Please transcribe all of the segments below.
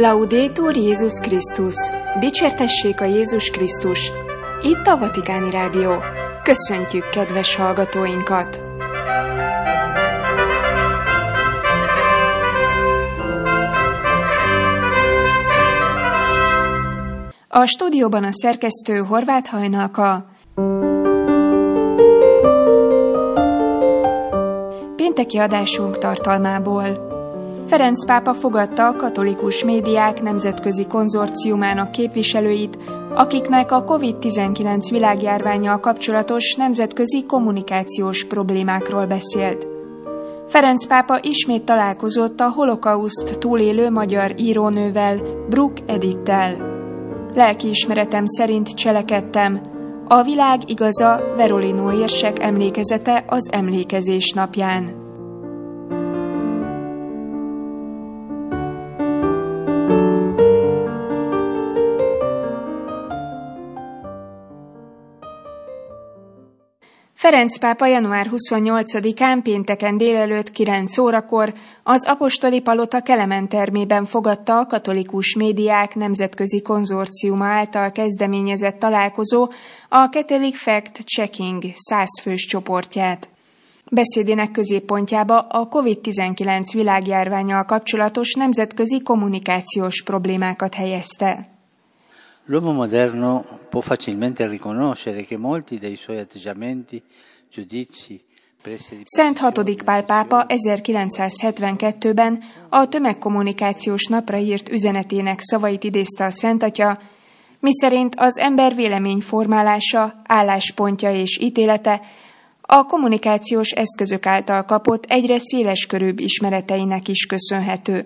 Laudetur Jézus Krisztus! Dicsértessék a Jézus Krisztus! Itt a Vatikáni Rádió. Köszöntjük kedves hallgatóinkat! A stúdióban a szerkesztő Horváth Hajnalka. Pénteki adásunk tartalmából. Ferenc pápa fogadta a katolikus médiák nemzetközi konzorciumának képviselőit, akiknek a COVID-19 világjárvánnyal kapcsolatos nemzetközi kommunikációs problémákról beszélt. Ferenc pápa ismét találkozott a holokauszt túlélő magyar írónővel, Bruck Edittel. Lelkiismeretem szerint cselekedtem. A világ igaza, Verolino érsek emlékezete az emlékezés napján. Ferenc pápa január 28-án pénteken délelőtt 9 órakor az Apostoli Palota Kelemen termében fogadta a katolikus médiák nemzetközi konzorciuma által kezdeményezett találkozó a Catholic Fact Checking 100 fős csoportját. Beszédének középpontjába a COVID-19 világjárvánnyal kapcsolatos nemzetközi kommunikációs problémákat helyezte. L'uomo moderno può facilmente riconoscere che molti dei suoi atteggiamenti, giudizi, Szent hatodik Pál pápa 1972-ben a tömegkommunikációs napra írt üzenetének szavait idézte a Szent Atya, miszerint az ember véleményformálása, álláspontja és ítélete a kommunikációs eszközök által kapott egyre széleskörűbb ismereteinek is köszönhető.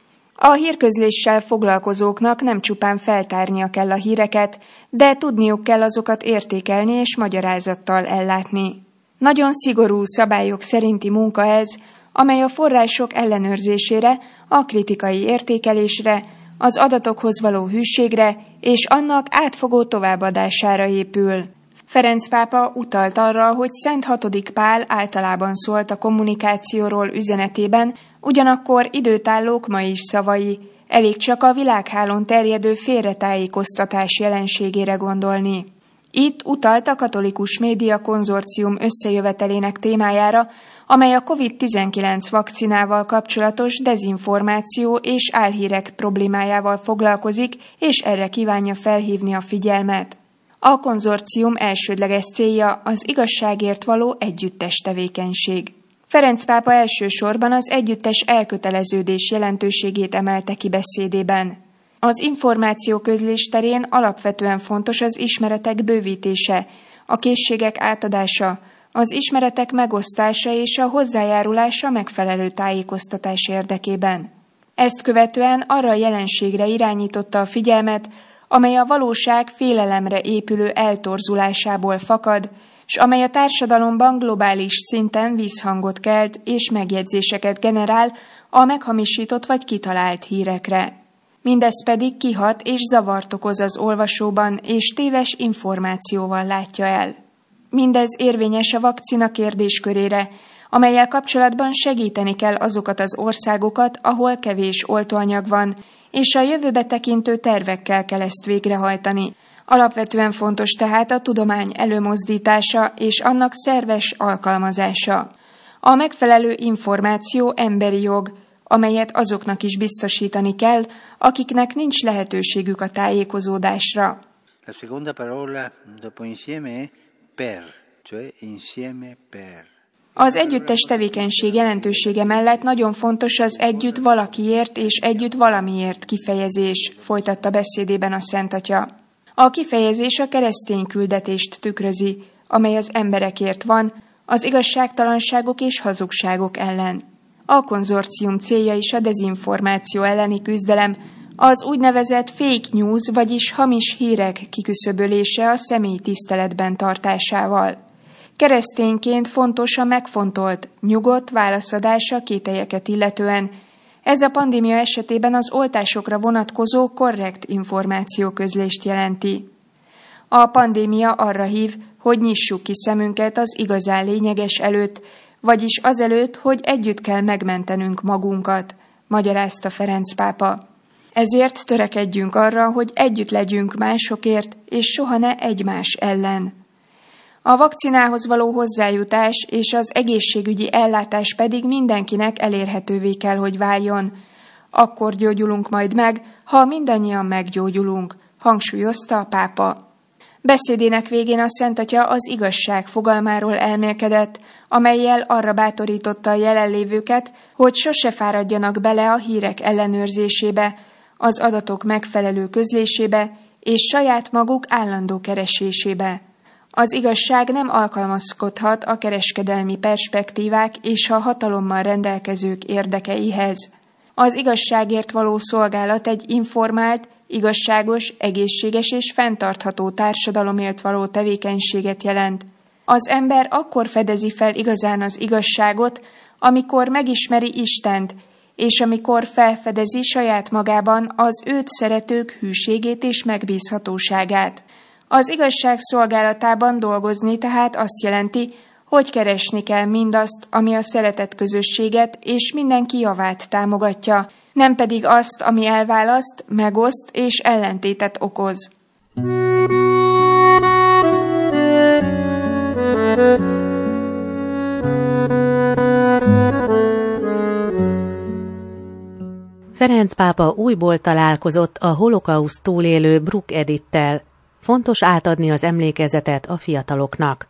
A hírközléssel foglalkozóknak nem csupán feltárnia kell a híreket, de tudniuk kell azokat értékelni és magyarázattal ellátni. Nagyon szigorú szabályok szerinti munka ez, amely a források ellenőrzésére, a kritikai értékelésre, az adatokhoz való hűségre és annak átfogó továbbadására épül. Ferenc pápa utalt arra, hogy Szent hatodik Pál általában szólt a kommunikációról üzenetében, ugyanakkor időtállók ma is szavai, elég csak a világhálón terjedő félretájékoztatás jelenségére gondolni. Itt utalt a katolikus média konzorcium összejövetelének témájára, amely a COVID-19 vakcinával kapcsolatos dezinformáció és álhírek problémájával foglalkozik, és erre kívánja felhívni a figyelmet. A konzorcium elsődleges célja az igazságért való együttes tevékenység. Ferenc pápa elsősorban az együttes elköteleződés jelentőségét emelte ki beszédében. Az információközlés terén alapvetően fontos az ismeretek bővítése, a készségek átadása, az ismeretek megosztása és a hozzájárulása megfelelő tájékoztatás érdekében. Ezt követően arra a jelenségre irányította a figyelmet, amely a valóság félelemre épülő eltorzulásából fakad, s amely a társadalomban globális szinten visszhangot kelt és megjegyzéseket generál a meghamisított vagy kitalált hírekre. Mindez pedig kihat és zavart okoz az olvasóban, és téves információval látja el. Mindez érvényes a vakcina kérdéskörére, amellyel kapcsolatban segíteni kell azokat az országokat, ahol kevés oltóanyag van, és a jövőbe tekintő tervekkel kell ezt végrehajtani. Alapvetően fontos tehát a tudomány előmozdítása és annak szerves alkalmazása. A megfelelő információ emberi jog, amelyet azoknak is biztosítani kell, akiknek nincs lehetőségük a tájékozódásra. La seconda parola dopo insieme è per, cioè insieme per. Az együttes tevékenység jelentősége mellett nagyon fontos az együtt valakiért és együtt valamiért kifejezés, folytatta beszédében a Szent Atya. A kifejezés a keresztény küldetést tükrözi, amely az emberekért van, az igazságtalanságok és hazugságok ellen. A konzorcium célja is a dezinformáció elleni küzdelem, az úgynevezett fake news, vagyis hamis hírek kiküszöbölése a személy tiszteletben tartásával. Keresztényként fontos a megfontolt, nyugodt válaszadás a kételyeket illetően. Ez a pandémia esetében az oltásokra vonatkozó korrekt információközlést jelenti. A pandémia arra hív, hogy nyissuk ki szemünket az igazán lényeges előtt, vagyis azelőtt, hogy együtt kell megmentenünk magunkat, magyarázta Ferenc pápa. Ezért törekedjünk arra, hogy együtt legyünk másokért, és soha ne egymás ellen. A vakcinához való hozzájutás és az egészségügyi ellátás pedig mindenkinek elérhetővé kell, hogy váljon. Akkor gyógyulunk majd meg, ha mindannyian meggyógyulunk, hangsúlyozta a pápa. Beszédének végén a Szent Atya az igazság fogalmáról elmélkedett, amellyel arra bátorította a jelenlévőket, hogy sose fáradjanak bele a hírek ellenőrzésébe, az adatok megfelelő közlésébe és saját maguk állandó keresésébe. Az igazság nem alkalmazkodhat a kereskedelmi perspektívák és a hatalommal rendelkezők érdekeihez. Az igazságért való szolgálat egy informált, igazságos, egészséges és fenntartható társadalomért való tevékenységet jelent. Az ember akkor fedezi fel igazán az igazságot, amikor megismeri Istent, és amikor felfedezi saját magában az őt szeretők hűségét és megbízhatóságát. Az igazság szolgálatában dolgozni tehát azt jelenti, hogy keresni kell mindazt, ami a szeretett közösséget és mindenki javát támogatja, nem pedig azt, ami elválaszt, megoszt és ellentétet okoz. Ferenc pápa újból találkozott a holokauszt túlélő Brooke Edittel. Fontos átadni az emlékezetet a fiataloknak.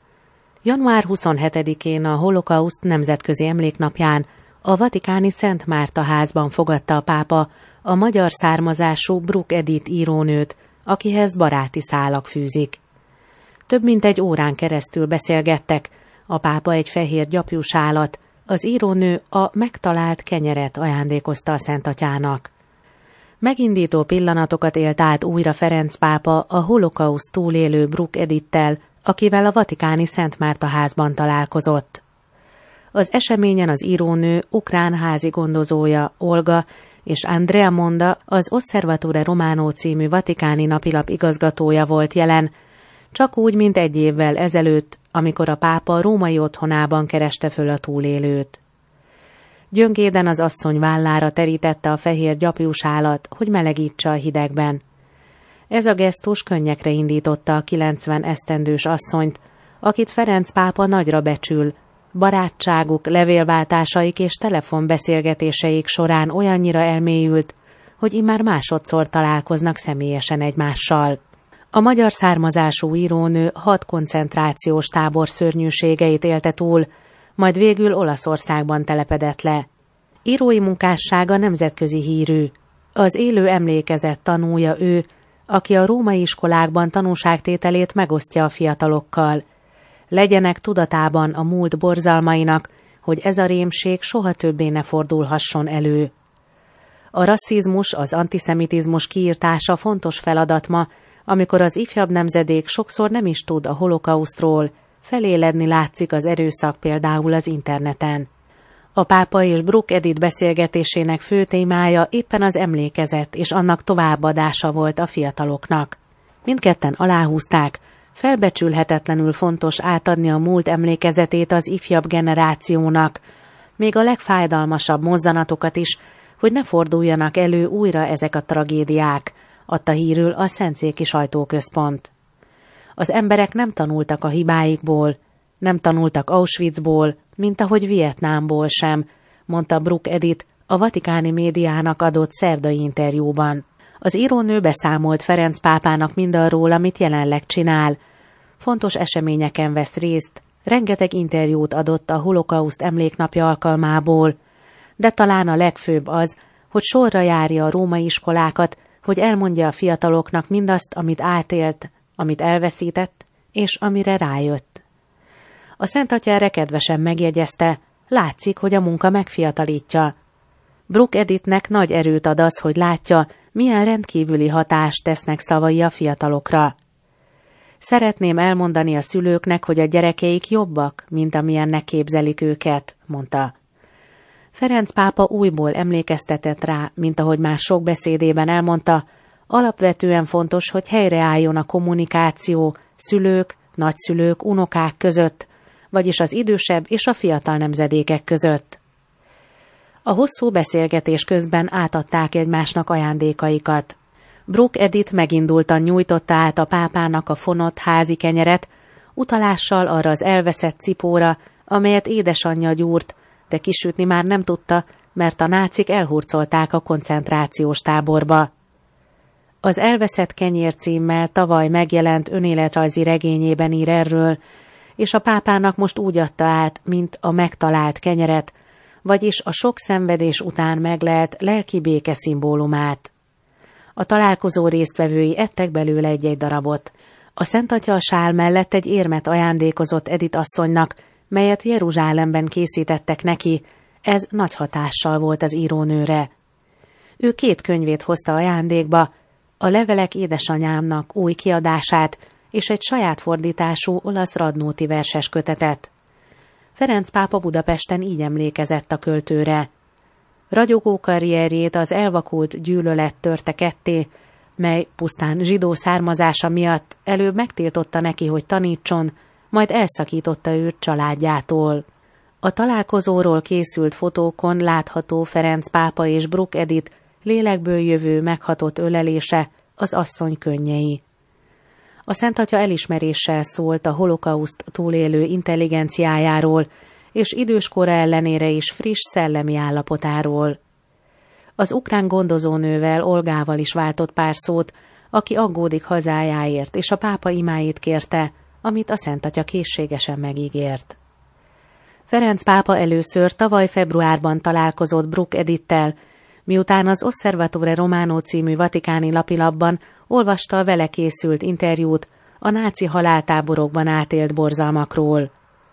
Január 27-én a holokauszt nemzetközi emléknapján a vatikáni Szent Márta házban fogadta a pápa a magyar származású Brooke Edit írónőt, akihez baráti szálak fűzik. Több mint egy órán keresztül beszélgettek, a pápa egy fehér gyapjúsálat, az írónő a megtalált kenyeret ajándékozta a Szent Atyának. Megindító pillanatokat élt át újra Ferenc pápa a holokauszt túlélő Brooke Edittel, akivel a vatikáni Szent Márta házban találkozott. Az eseményen az írónő ukrán házi gondozója Olga és Andrea Monda, az Osservatore Romano című vatikáni napilap igazgatója volt jelen, csak úgy, mint egy évvel ezelőtt, amikor a pápa római otthonában kereste föl a túlélőt. Gyöngéden az asszony vállára terítette a fehér gyapjúsálat, hogy melegítse a hidegben. Ez a gesztus könnyekre indította a 90 esztendős asszonyt, akit Ferenc pápa nagyra becsül. Barátságuk, levélváltásaik és telefonbeszélgetéseik során olyannyira elmélyült, hogy immár másodszor találkoznak személyesen egymással. A magyar származású írónő 6 koncentrációs tábor szörnyűségeit élte túl, majd végül Olaszországban telepedett le. Írói munkássága nemzetközi hírű. Az élő emlékezet tanúja ő, aki a római iskolákban tanúságtételét megosztja a fiatalokkal. Legyenek tudatában a múlt borzalmainak, hogy ez a rémség soha többé ne fordulhasson elő. A rasszizmus, az antiszemitizmus kiirtása fontos feladat ma, amikor az ifjabb nemzedék sokszor nem is tud a holokausztról, feléledni látszik az erőszak például az interneten. A pápa és Brooke Edit beszélgetésének fő témája éppen az emlékezet és annak továbbadása volt a fiataloknak. Mindketten aláhúzták, felbecsülhetetlenül fontos átadni a múlt emlékezetét az ifjabb generációnak, még a legfájdalmasabb mozzanatokat is, hogy ne forduljanak elő újra ezek a tragédiák, adta hírül a Szentszéki Sajtóközpont. Az emberek nem tanultak a hibáikból, nem tanultak Auschwitzból, mint ahogy Vietnámból sem, mondta Brooke Edit a vatikáni médiának adott szerdai interjúban. Az írónő beszámolt Ferenc pápának mindarról, amit jelenleg csinál. Fontos eseményeken vesz részt, rengeteg interjút adott a holokauszt emléknapja alkalmából, de talán a legfőbb az, hogy sorra járja a római iskolákat, hogy elmondja a fiataloknak mindazt, amit átélt, amit elveszített, és amire rájött. A Szent Atya erre kedvesen megjegyezte, látszik, hogy a munka megfiatalítja. Brooke Editnek nagy erőt ad az, hogy látja, milyen rendkívüli hatást tesznek szavai a fiatalokra. Szeretném elmondani a szülőknek, hogy a gyerekeik jobbak, mint amilyennek képzelik őket, mondta. Ferenc pápa újból emlékeztetett rá, mint ahogy már sok beszédében elmondta, alapvetően fontos, hogy helyreálljon a kommunikáció szülők, nagyszülők, unokák között, vagyis az idősebb és a fiatal nemzedékek között. A hosszú beszélgetés közben átadták egymásnak ajándékaikat. Brooke Edith megindultan nyújtotta át a pápának a fonott házi kenyeret, utalással arra az elveszett cipóra, amelyet édesanyja gyúrt, de kisütni már nem tudta, mert a nácik elhurcolták a koncentrációs táborba. Az Elveszett kenyér címmel tavaly megjelent önéletrajzi regényében ír erről, és a pápának most úgy adta át, mint a megtalált kenyeret, vagyis a sok szenvedés után meglelt lelki béke szimbólumát. A találkozó résztvevői ettek belőle egy-egy darabot. A Szentatya a sál mellett egy érmet ajándékozott Edith asszonynak, melyet Jeruzsálemben készítettek neki, ez nagy hatással volt az írónőre. Ő 2 könyvét hozta ajándékba, a Levelek édesanyámnak új kiadását és egy saját fordítású olasz Radnóti verses kötetet. Ferenc pápa Budapesten így emlékezett a költőre. Ragyogó karrierjét az elvakult gyűlölet törte ketté, mely pusztán zsidó származása miatt előbb megtiltotta neki, hogy tanítson, majd elszakította őt családjától. A találkozóról készült fotókon látható Ferenc pápa és Brooke Edith lélekből jövő meghatott ölelése, az asszony könnyei. A Szentatya elismeréssel szólt a holokauszt túlélő intelligenciájáról, és időskora ellenére is friss szellemi állapotáról. Az ukrán gondozónővel, Olgával is váltott pár szót, aki aggódik hazájáért, és a pápa imáit kérte, amit a Szentatya készségesen megígért. Ferenc pápa először tavaly februárban találkozott Brooke Edittel, miután az Osservatore Romano című vatikáni lapilapban olvasta a vele készült interjút a náci haláltáborokban átélt borzalmakról.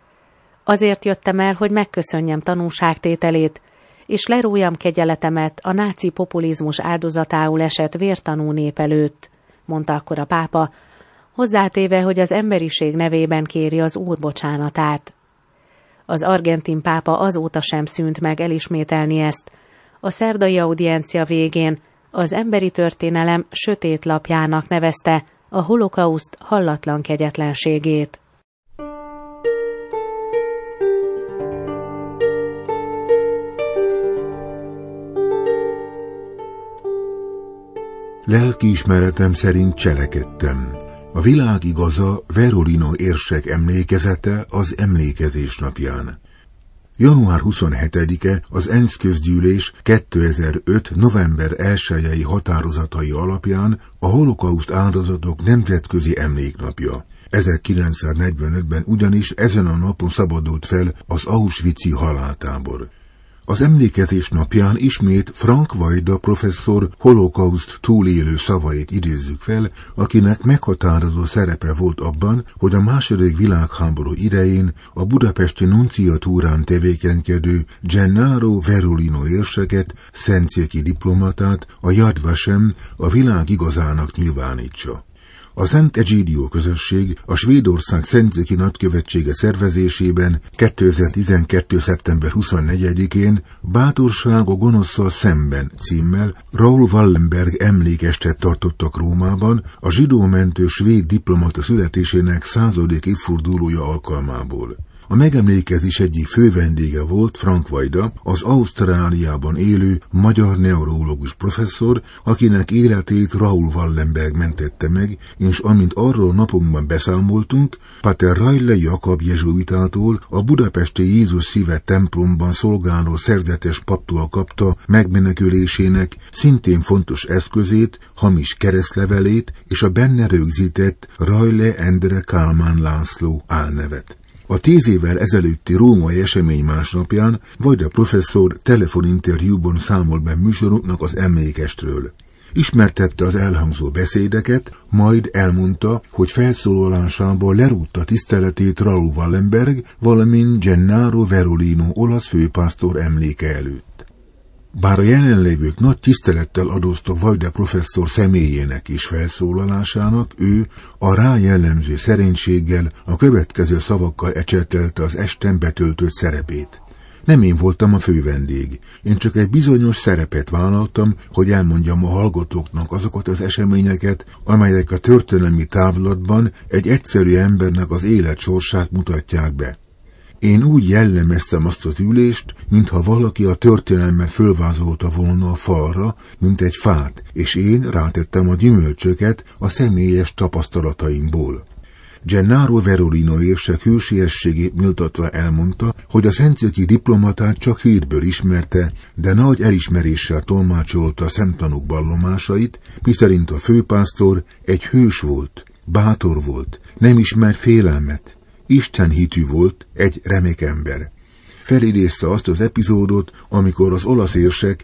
Azért jöttem el, hogy megköszönjem tanúságtételét, és lerójam kegyeletemet a náci populizmus áldozatául esett vértanú nép előtt, mondta akkor a pápa, hozzátéve, hogy az emberiség nevében kéri az Úr bocsánatát. Az argentin pápa azóta sem szűnt meg elismételni ezt. A szerdai audiencia végén az emberi történelem sötét lapjának nevezte a holokauszt hallatlan kegyetlenségét. Lelkiismeretem szerint cselekedtem. A világ igaza Verolino érsek emlékezete az emlékezés napján. Január 27-e az ENSZ közgyűlés 2005. november 1-i határozatai alapján a holokauszt áldozatok nemzetközi emléknapja. 1945-ben ugyanis ezen a napon szabadult fel az auschwitzi haláltábor. Az emlékezés napján ismét Frank Vajda professzor holokauszt túlélő szavait idézzük fel, akinek meghatározó szerepe volt abban, hogy a II. Világháború idején a budapesti nunciatúrán tevékenykedő Gennaro Verolino érseket, szentszéki diplomatát, a Yad Vashem a világ igazának nyilvánítsa. A Szent Egidio közösség a Svédország szentszéki nagykövetsége szervezésében 2012. szeptember 24-én Bátorság a gonoszszal szemben címmel Raoul Wallenberg emlékestet tartottak Rómában a zsidómentő svéd diplomata születésének 100. évfordulója alkalmából. A megemlékezés egyik fő vendége volt Frank Vajda, az Ausztráliában élő magyar neurológus professzor, akinek életét Raoul Wallenberg mentette meg, és amint arról napunkban beszámoltunk, Pater Rajle Jakab jezsuitától a budapesti Jézus Szíve templomban szolgáló szerzetes paptól kapta megmenekülésének szintén fontos eszközét, hamis keresztlevelét és a benne rögzített Rajle Endre Kálmán László álnevet. A 10 évvel ezelőtti római esemény másnapján Vajda professzor telefoninterjúban számol be műsorunknak az emlékestről. Ismertette az elhangzó beszédeket, majd elmondta, hogy felszólalásában lerúgta tiszteletét Raoul Wallenberg, valamint Gennaro Verolino olasz főpásztor emléke előtt. Bár a jelenlévők nagy tisztelettel adóztak Vajda professzor személyének és felszólalásának, ő a rá jellemző szerénységgel a következő szavakkal ecsetelte az esten betöltött szerepét. Nem én voltam a fővendég, én csak egy bizonyos szerepet vállaltam, hogy elmondjam a hallgatóknak azokat az eseményeket, amelyek a történelmi távlatban egy egyszerű embernek az élet sorsát mutatják be. Én úgy jellemeztem azt az ülést, mintha valaki a történelmet fölvázolta volna a falra, mint egy fát, és én rátettem a gyümölcsöket a személyes tapasztalataimból. Gennaro Verolino érsek hősiességét méltatva elmondta, hogy a szentszéki diplomatát csak hírből ismerte, de nagy elismeréssel tolmácsolta a szemtanúk vallomásait, miszerint a főpásztor egy hős volt, bátor volt, nem ismert félelmet, istenhitű volt, egy remek ember. Felidézte azt az epizódot, amikor az olasz érsek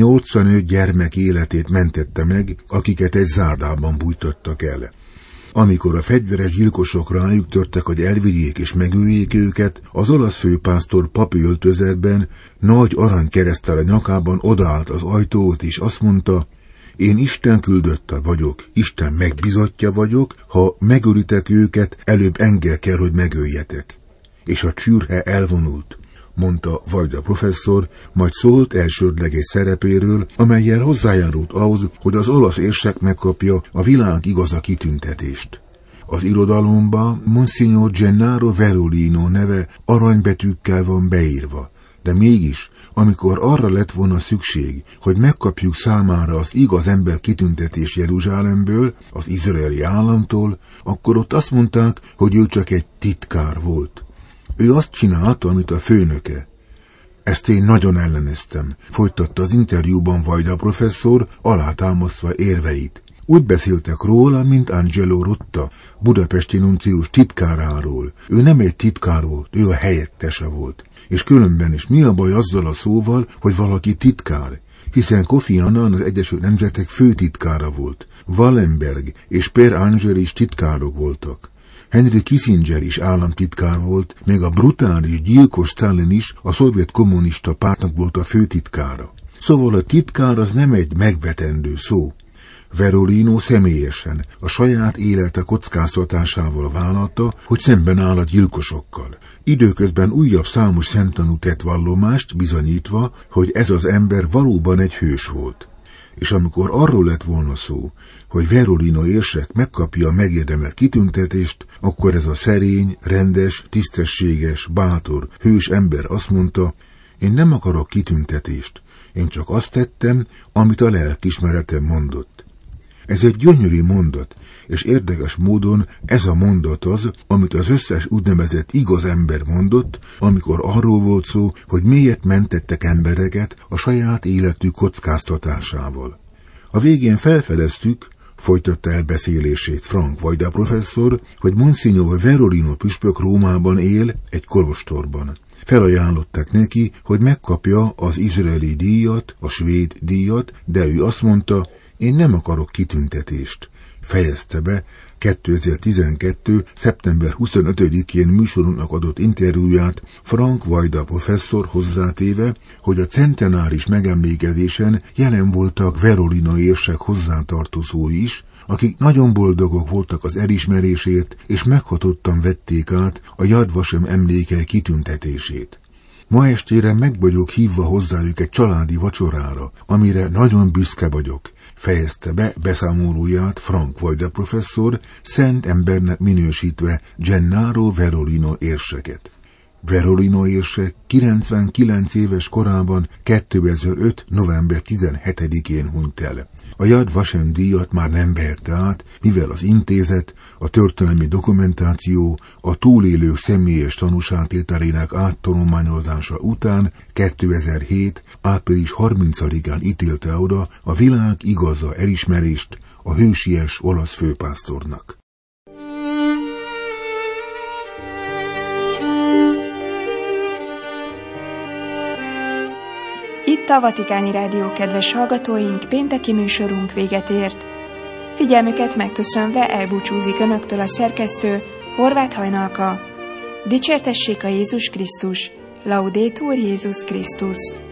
85 gyermek életét mentette meg, akiket egy zárdában bújtattak el. Amikor a fegyveres gyilkosok rájuk törtek, hogy elvigyék és megöljék őket, az olasz főpásztor papi öltözetben, nagy aranykereszttel a nyakában odaállt az ajtót, és azt mondta: én Isten küldötte vagyok, Isten megbizotja vagyok, ha megölitek őket, előbb engem kell, hogy megöljetek. És a csürhe elvonult, mondta Vajda professzor, majd szólt elsődleges szerepéről, amellyel hozzájárult ahhoz, hogy az olasz érsek megkapja a világ igaza kitüntetést. Az irodalomba Monsignor Gennaro Verolino neve aranybetűkkel van beírva, de mégis, amikor arra lett volna szükség, hogy megkapjuk számára az igaz ember kitüntetés Jeruzsálemből, az izraeli államtól, akkor ott azt mondták, hogy ő csak egy titkár volt. Ő azt csinálta, amit a főnöke. Ezt én nagyon elleneztem, folytatta az interjúban Vajda professzor, alátámasztva érveit. Úgy beszéltek róla, mint Angelo Rotta, budapesti nuncius titkáráról. Ő nem egy titkár volt, ő a helyettese volt. És különben is mi a baj azzal a szóval, hogy valaki titkár? Hiszen Kofi Annan az Egyesült Nemzetek főtitkára volt. Wallenberg és Per Angel is titkárok voltak. Henry Kissinger is államtitkár volt, még a brutális, gyilkos Stalin is a szovjet kommunista pártnak volt a főtitkára. Szóval a titkár az nem egy megvetendő szó. Verolino személyesen, a saját élete kockáztatásával vállalta, hogy szemben áll a gyilkosokkal. Időközben újabb számos szemtanú tett vallomást, bizonyítva, hogy ez az ember valóban egy hős volt. És amikor arról lett volna szó, hogy Verolino érsek megkapja a megérdemelt kitüntetést, akkor ez a szerény, rendes, tisztességes, bátor, hős ember azt mondta: én nem akarok kitüntetést, én csak azt tettem, amit a lelkiismeretem mondott. Ez egy gyönyörű mondat, és érdekes módon ez a mondat az, amit az összes úgynevezett igaz ember mondott, amikor arról volt szó, hogy miért mentettek embereket a saját életük kockáztatásával. A végén felfedeztük, folytatta el beszélését Frank Vajda professzor, hogy Monsignor Verolino püspök Rómában él, egy kolostorban. Felajánlották neki, hogy megkapja az izraeli díjat, a svéd díjat, de ő azt mondta: én nem akarok kitüntetést. Fejezte be 2012. szeptember 25-én műsorunknak adott interjúját Frank Vajda professzor, hozzátéve, hogy a centenáris megemlékezésen jelen voltak Verolino érsek hozzátartozói is, akik nagyon boldogok voltak az elismerésért, és meghatottan vették át a Yad Vashem emléke kitüntetését. Ma estére meg vagyok hívva hozzájuk egy családi vacsorára, amire nagyon büszke vagyok, fejezte be beszámolóját Frank Vajda professzor, szent embernek minősítve Gennaro Verolino érseket. Verolino érsek 99 éves korában 2005. november 17-én hunyt el. A Yad Vashem díjat már nem vehette át, mivel az intézet, a történelmi dokumentáció, a túlélők személyes tanúságtételének áttanulmányozása után 2007. április 30-án ítélte oda a világ igaza elismerést a hősies olasz főpásztornak. Itt a Vatikáni Rádió kedves hallgatóink, pénteki műsorunk véget ért. Figyelmüket megköszönve elbúcsúzik önöktől a szerkesztő, Horváth Hajnalka. Dicsértessék a Jézus Krisztus! Laudétur Jézus Krisztus!